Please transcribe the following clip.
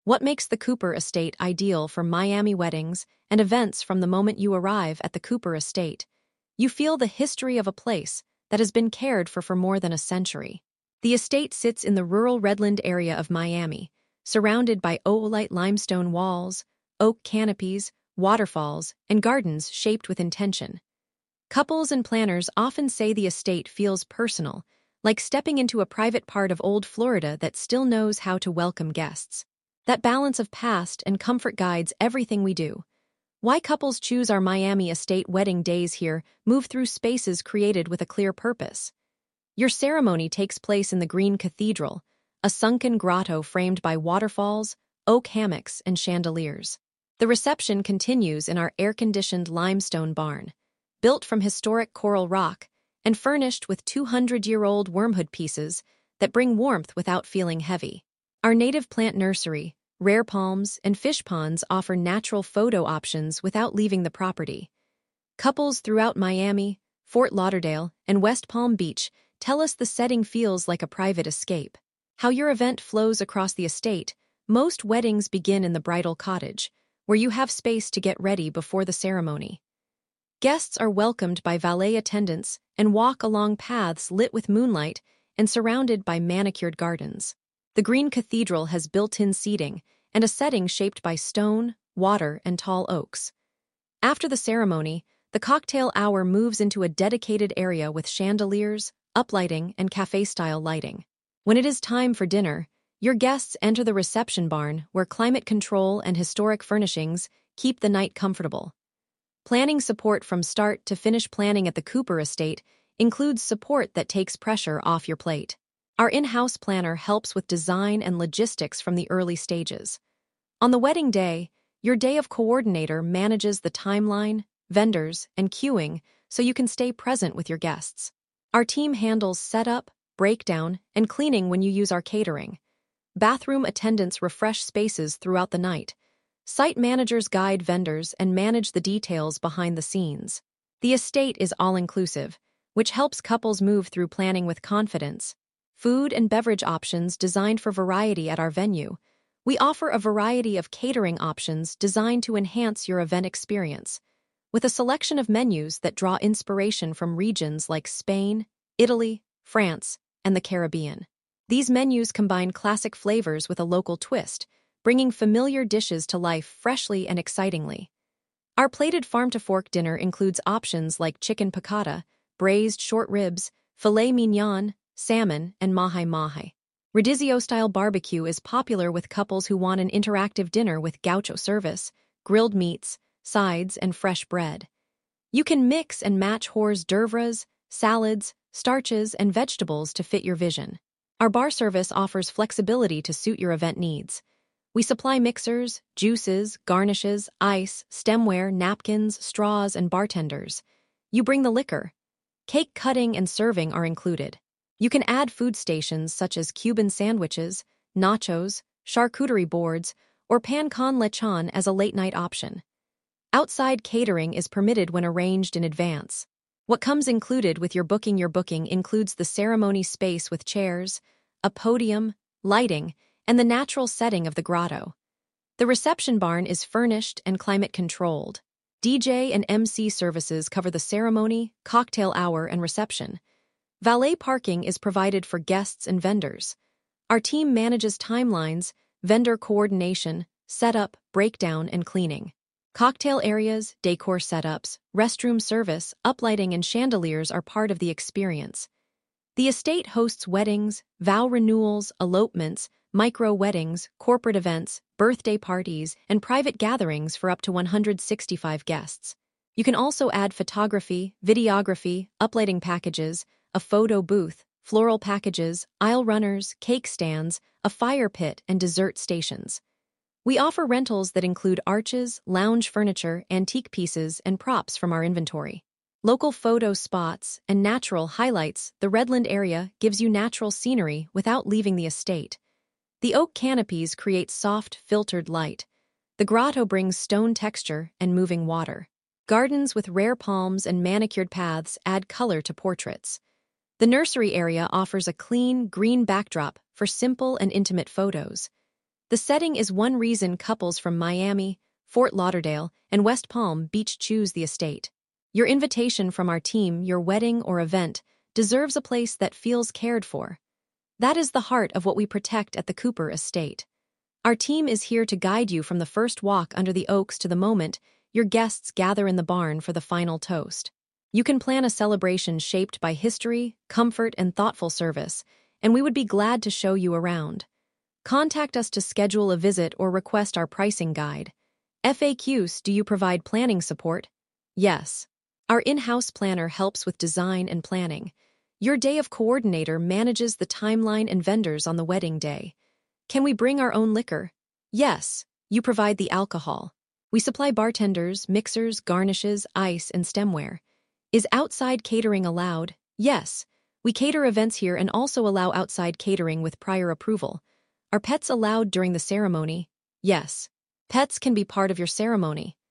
What makes the Cooper Estate ideal for Miami weddings and events? From the moment you arrive at the Cooper Estate, you feel the history of a place that has been cared for more than a century. The estate sits in the rural Redland area of Miami, surrounded by oolite limestone walls, oak canopies, waterfalls, and gardens shaped with intention. Couples and planners often say the estate feels personal, like stepping into a private part of old Florida that still knows how to welcome guests. That balance of past and comfort guides everything we do. Why couples choose our Miami estate wedding days here, move through spaces created with a clear purpose. Your ceremony takes place in the Green Cathedral, a sunken grotto framed by waterfalls, oak hammocks, and chandeliers. The reception continues in our air-conditioned limestone barn, built from historic coral rock and furnished with 200-year-old wormwood pieces that bring warmth without feeling heavy. Our native plant nursery, rare palms, and fish ponds offer natural photo options without leaving the property. Couples throughout Miami, Fort Lauderdale, and West Palm Beach tell us the setting feels like a private escape. How your event flows across the estate. Most weddings begin in the bridal cottage, where you have space to get ready before the ceremony. Guests are welcomed by valet attendants and walk along paths lit with moonlight and surrounded by manicured gardens. The Green Cathedral has built-in seating and a setting shaped by stone, water, and tall oaks. After the ceremony, the cocktail hour moves into a dedicated area with chandeliers, uplighting, and cafe-style lighting. When it is time for dinner, your guests enter the reception barn where climate control and historic furnishings keep the night comfortable. Planning support from start to finish. Planning at the Cooper Estate includes support that takes pressure off your plate. Our in-house planner helps with design and logistics from the early stages. On the wedding day, your day of coordinator manages the timeline, vendors, and queuing so you can stay present with your guests. Our team handles setup, breakdown, and cleaning when you use our catering. Bathroom attendants refresh spaces throughout the night. Site managers guide vendors and manage the details behind the scenes. The estate is all-inclusive, which helps couples move through planning with confidence. Food and beverage options designed for variety at our venue. We offer a variety of catering options designed to enhance your event experience, with a selection of menus that draw inspiration from regions like Spain, Italy, France, and the Caribbean. These menus combine classic flavors with a local twist, bringing familiar dishes to life freshly and excitingly. Our plated farm-to-fork dinner includes options like chicken piccata, braised short ribs, filet mignon, salmon, and mahi-mahi. Rodizio-style barbecue is popular with couples who want an interactive dinner with gaucho service, grilled meats, sides, and fresh bread. You can mix and match hors d'oeuvres, salads, starches, and vegetables to fit your vision. Our bar service offers flexibility to suit your event needs. We supply mixers, juices, garnishes, ice, stemware, napkins, straws, and bartenders. You bring the liquor. Cake cutting and serving are included. You can add food stations such as Cuban sandwiches, nachos, charcuterie boards, or pan con lechon as a late-night option. Outside catering is permitted when arranged in advance. What comes included with your booking? Your booking includes the ceremony space with chairs, a podium, lighting, and the natural setting of the grotto. The reception barn is furnished and climate-controlled. DJ and MC services cover the ceremony, cocktail hour, and reception. Valet parking is provided for guests and vendors. Our team manages timelines, vendor coordination, setup, breakdown, and cleaning. Cocktail areas, decor setups, restroom service, uplighting, and chandeliers are part of the experience. The estate hosts weddings, vow renewals, elopements, micro-weddings, corporate events, birthday parties, and private gatherings for up to 165 guests. You can also add photography, videography, uplighting packages, a photo booth, floral packages, aisle runners, cake stands, a fire pit, and dessert stations. We offer rentals that include arches, lounge furniture, antique pieces, and props from our inventory. Local photo spots and natural highlights. The Redland area gives you natural scenery without leaving the estate. The oak canopies create soft, filtered light. The grotto brings stone texture and moving water. Gardens with rare palms and manicured paths add color to portraits. The nursery area offers a clean, green backdrop for simple and intimate photos. The setting is one reason couples from Miami, Fort Lauderdale, and West Palm Beach choose the estate. Your invitation from our team, your wedding or event, deserves a place that feels cared for. That is the heart of what we protect at the Cooper Estate. Our team is here to guide you from the first walk under the oaks to the moment your guests gather in the barn for the final toast. You can plan a celebration shaped by history, comfort, and thoughtful service, and we would be glad to show you around. Contact us to schedule a visit or request our pricing guide. FAQs, do you provide planning support? Yes. Our in-house planner helps with design and planning. Your day of coordinator manages the timeline and vendors on the wedding day. Can we bring our own liquor? Yes. You provide the alcohol. We supply bartenders, mixers, garnishes, ice, and stemware. Is outside catering allowed? Yes. We cater events here and also allow outside catering with prior approval. Are pets allowed during the ceremony? Yes. Pets can be part of your ceremony.